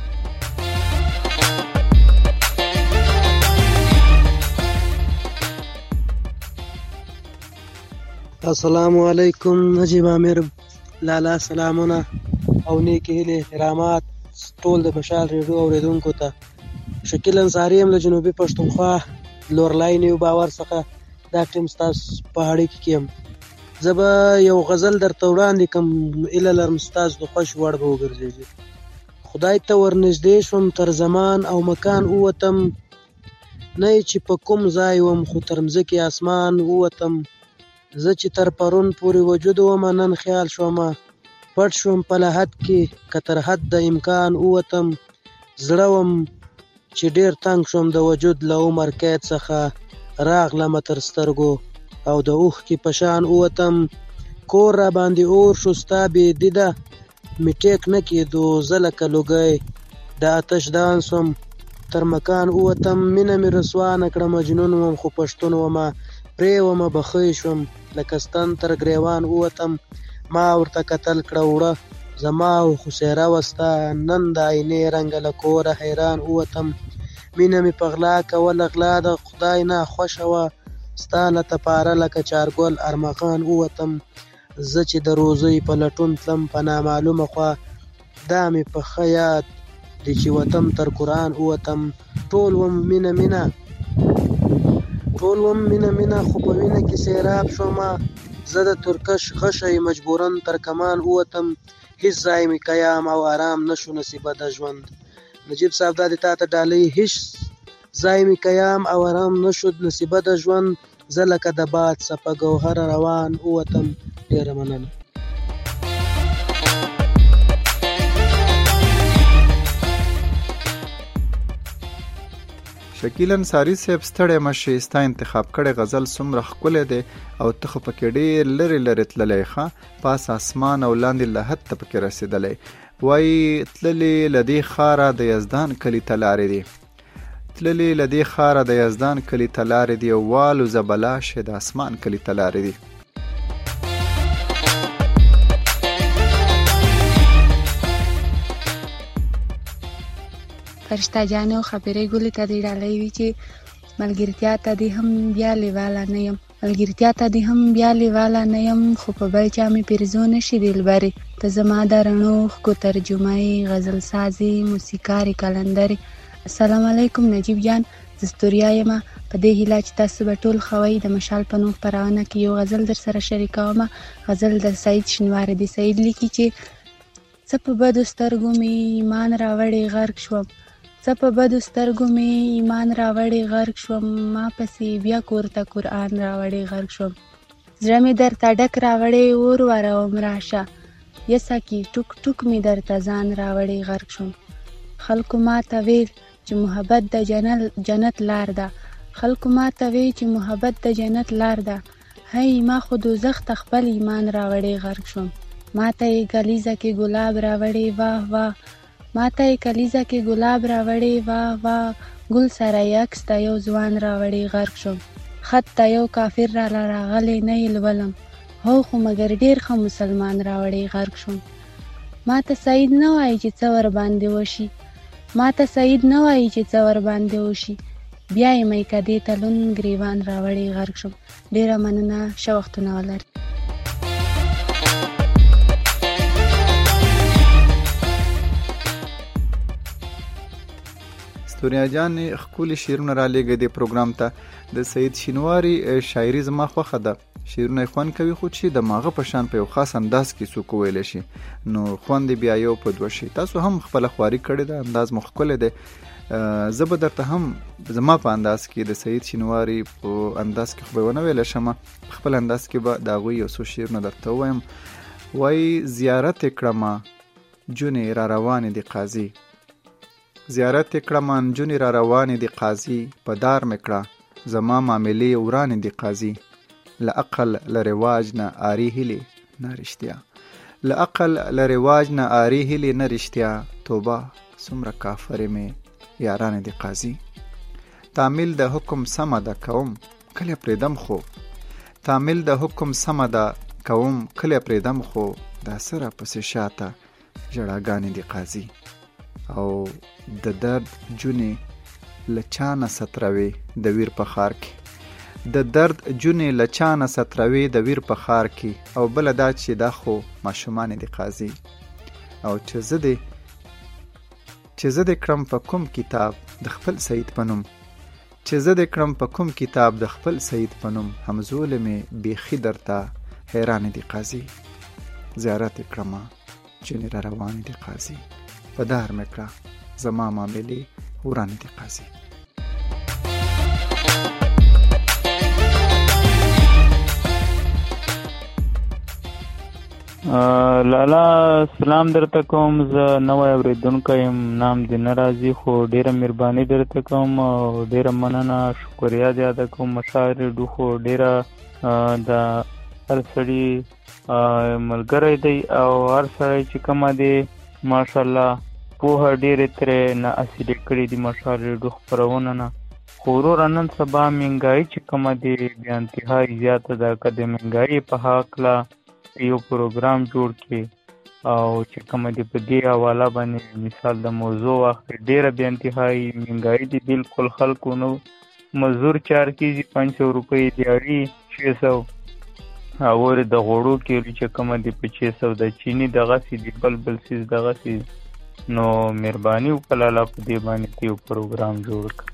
السلام علیکم نجیب عامر لالا، سلامونه او نیکی هیلې احترامات ټول د مشال ریډیو اوریدونکو ته. شکیل انصاري یم له جنوبي پښتونخوا لورلاین یو باور څخه دا ټیم ستاسو په اړیکه کې یم. زه به یو غزل درته وړاندې کړم، ایله لرم ستاسو د خوښ وړ به وګرځېږي. خدای ته ورنږدې شوم تر زمان او مکان ووتم، نه چې په کوم ځای وم خو تر مځکې اسمان ووتم. زه چې تر پرون پورې وجود وم نن خیال شوم، پټ شوم په لحد کې که تر حد د امکان ووتم. زړه وم چې ډېر تنګ شوم د وجود له عمر قید څخه، راغلمه تر سترګو او د اوښکې په شان ووتم. کور را باندې اور شو ستا بې دیده، مې ټیک نه کېدو زه لکه لوګی د آتش دان سوم. تر مکان ووتم مینه مې رسوا نه کړه، مجنون وم خو پښتون ومه، پرې ومه بخۍ شوم لکه ستن تر ګریوان ووتم. ما ورته کتل کړه وړه زما او خو څېره وه ستا، نن د آینې رنګه له کوره حیران ووتم. مینه مې په غلا کوله غلا د خدای نه خوښه وه، ستا له تپاره لکه چارګل ارمغان ووتم. زه چې د روزۍ په لټون تلم په نامعلومه خوا، دا مې په ښه یاد دی چې وتم تر قرآن ووتم. ټول وم مینه مینه ټول وم مینه مینه خو په وینه کې سیراب شومه. زه د ترکش غشی مجبورن تر کمان ووتم. هیڅ ځای مې قیام او آرام نشو نصیبه د ژوند. نجیب صاحب دا د تا ته ډالۍ، هیڅ ځای مې قیام او آرام نشو نصیبه د ژوند. زه لکه د باد څپه ګوهر روان ووتم. ډېره مننه.
شکیل انصاري صاحب ستړی مشي، ستا انتخاب کړی غزل څومره ښکلی دی او ته خو پکې ډېر لرې لرې تللی ښه، پاس اسمان او لاندې لحد ته پکې رسېدلی. وایي تللې له دې ښاره د یزدان کلي ته لارې دي، تللې له دې ښاره د یزدان کلي ته لارې دي، والو زبلاشې د اسمان کلي ته لارې دي.
فرشته جانې او خبرې ګلې ته دې ډالۍ وي چې ملګرتیا ته دې هم بیا لیواله نه یم، ملګرتیا ته دې هم بیا لیواله نه یم، خو په بل چا مې پیرزو نشي دلبرې. ته زما د رڼو اوښکو ترجمه، غزل سازي، موسیقارې، کلندرې. السلام علیکم نجیب جان، زه ستوریا یم. په دې هیله چې تاسو به ټول ښه وئ. د مشال په نوم خپرونه کې یو غزل در سره شریکومه. غزل د سعید شینواری دی. سعید لیکي چې څه په بدو سترګو مې ایمان راوړې غرق شوم، څه په بدو سترګو مې ایمان راوړې غرق شوم، ما پسې بیا کور ته قرآن راوړې غرق شوم. زړه مې درته ډک راوړې اور واروم راشه، یسه کې ټوک ټوک مې درته ځان راوړې غرق شوم. خلکو ما ته ویل چې محبت د جنت لار ده، خلکو ما ته ویل چې محبت د جنت لار ده، هی ما خو دوزخ ته خپل ایمان راوړې غرق شوم. ما ته یې کلیزه کې ګلاب راوړې واه واه، ما ته یې کلیزه کې ګلاب راوړې واه واه، ګل سره یې عکس ته یو ځوان راوړې غرق شوم. خط ته یو کافر را راغلی نه یې لولم، هو خو مګر ډېر ښه مسلمان راوړې غرق شوم. ما ته سعید نه وایي چې څه ور باندې وشي، ما ته سعید نه وایي چې څه ور باندې وشي، بیا یې میکدې ته لوند ګریوان راوړې غرق شوم. ډېره مننه، ښه وختونه ولرئ.
ستوریا جان خپل شیرونه را لګي د پروګرام ته د سید شینواری شاعري زما خوخه ده. شیرونه خوان کوي خو چې د ماغه په شان په یو خاص انداز کې څوک ویل شي نو خوان دی بیا یو په دوه شي. تاسو هم خپل خواري کړی ده، انداز مخکله ده. زه به درته هم زما په انداز کې د سید شینواری په انداز کې خو ونه ویل شم، خپل انداز کې به دا غوي یو څو شیرونه درته وایم. وای زیارت کړم جونې را روان دي قاضي، زیارت کړم جونې را روان دي قاضي، په دار مکړه زما معاملې وران دي قاضي. لعقل لرواج نه آری هلی نه رښتیا، لعقل لرواج نه آری هلی نه رښتیا، توبه څومره کافر مې یاران دي قاضي. تعمیل د حکم سمه ده کوم کله پریدم خو، تعمیل د حکم سمه ده کوم کله پریدم خو، دا سره پسې شاته جړاګانې دي قاضي. او د درد جونې لچانه ستروي د ویر په خار کې، د درد جونې لچانه ستروي د ویر په خار کې، او بل دا چې دا خو ماشومان دي قاضي. او چې زه د کړم په کوم کتاب د خپل سید پنوم، چې زه د کړم په کوم کتاب د خپل سید پنوم، همزول مې بیخي درته حیران دي قاضي. زیارت کړم جونې را روان دي قاضي، په دار مې کړه زما معاملې وران دي قاضي.
لالا سلام درته کوم، زه نوی اورېدونکی یم، نام دې نه راځي خو ډېره مهرباني درته کوم او ډېره مننه، شکریا دې ادا کوم. مشاعر ریډیو خو ډېره د هر سړي ملګری دی او هر سړی چې کومه دی ماشاءالله پوهه ډېرې ترې نه اصلي کړي دي مشاعر ریډیو خپرونه نه. خو وروره نن سبا مهنګایي چې کومه دی بیا انتهایي زیاته ده، که د مهنګایي په هکله یو پروګرام جوړ کړي او چې کومه دی په دې حواله باندې مثال د موضوع واخلي. ډېره بیا انتهایي مهنګایي دي، بلکل خلکو نو مزدور چار کېږي 500 روپۍ دیاري 600 او د غوړو کیلو چې کومه دی په 600 د چینی دغسې دی بل سیز دغسې. نو مهرباني وکړه لالا په دې باندې یو پروګرام جوړ کړه.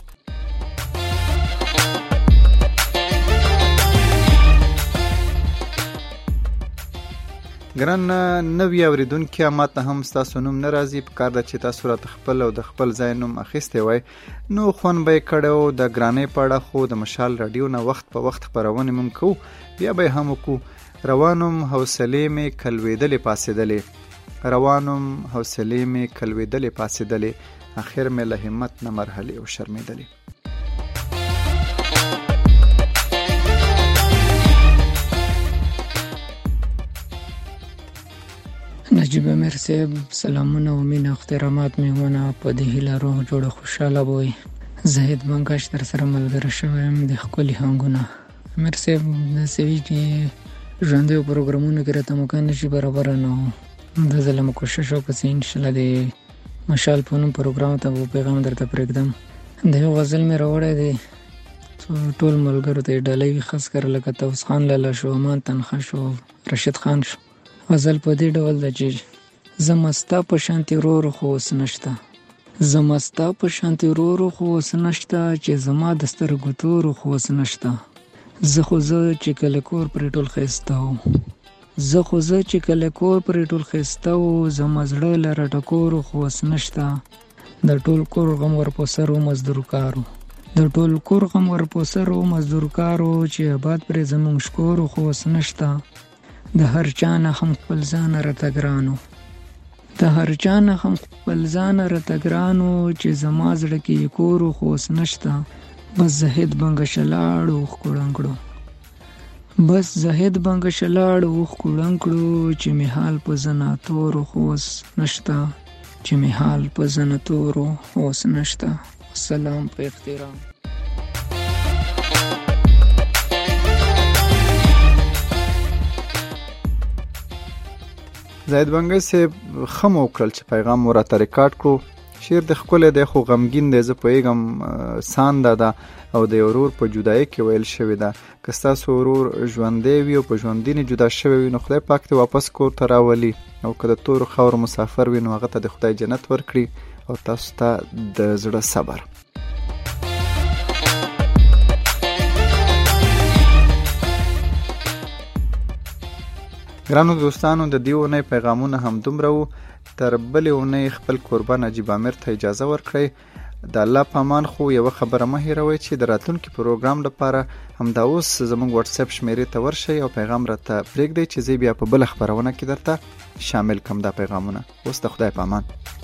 ګران نوی اوریدونکي ماته هم ستاسو نوم نه راځي، په کار ده چې تاسو راته خپل او د خپل ځای نوم اخیستی وای نو خوند به یې کړی و. د ګرانۍ په اړه خو د مشال راډیو نه وخت په وخت خپرونې مونږ کوو، بیا به یې هم وکړو. روانم حوصلې مې کلوېدلې پاسېدلې، روانم حوصلې مې کلوېدلې پاسېدلې، اخر مې له همت نه مرحلې او شرمېدلې.
نجیب امیر صاحب سلامونه او مینه او احترامات میونه، په دې هیله روغ جوړه خوشحاله بوي. زاهد منګاش در سره ملګری شوی یم د ښکلي هنګونه. امیر صاحب داسې چې ژوندیو پروګرامونو کې راته موقع نشي برابره، نو دا ځل مو کوشش وکړه چې انشاءالله د مشال په نوم پروګرام ته به پیغام درته پرېږدم. د یو غزل مې راوړی دی، ټول ملګرو ته یې ډالۍ وي، خاص کر لکه توس خان لالا شو، امان تنخوا شو، رشید خان شو. غزل په دې ډول ده چې زما ستا په شانتې ورور خو اوس نشته، زما ستا په شانتې ورور خو اوس نشته، چې زما د سترګو تور خو اوس نشته. زه خو زه چې کله کور پرې ټول ښایسته و، زه خو زه چې کله کور پرې ټول ښایسته و، زما زړه له راټکور خو اوس نشته. د ټول کور غم ورپو سر و مزدور کارو، د ټول کور غم ورپو سر و مزدور کارو، چې آباد پرې زمونږ شکور خو اوس نشته. د هر چا نه هم خپل ځان راته ګرانو، د هر چا نه هم خپل ځان راته ګرانو، چې زما زړه کې یې کور خو اوس نشته. بس زهید بنګه شلاړ اوښ کوړن کړو، بس زهید بنګه شلاړ اوښ کوړن کړو، چې مې حال په زنه تورو خو اوس نشته، چې مې حال په زنه تورو اوس نشته. سلام په احترام.
زاهد بنګی صاحب ښه مو وکړل چې پیغام مو راته ریکارډ کړو. شعر د ښکلی دی خو غمګین دی، زه پوهېږم سانده ده او د یو ورور په جدایۍ کې ویل شوې ده. که ستاسو ورور ژوندی وي او په ژوندینې جدا شوی وي نو خدای پاک ته واپس کور ته راولي، او که د تورو خاورو مسافر وي نو هغه ته د خدای جنت ورکړي او تاسو ته د زړه صبر. ګرانو دوستانو د دې اونۍ پیغامونه هم دومره وو. تر بلې اونۍ خپل کوربه نجیب امیر ته اجازه ورکړئ. د الله په امان. خو یوه خبره مه هیروئ چې د راتلونکي پروګرام لپاره همدا اوس زموږ واتس اپ شمیرې ته ورشئ او پیغام راته پرېږدئ چې زه بیا په بله خپرونه کې درته شامل کړم دا پیغامونه. اوس د خدای په امان.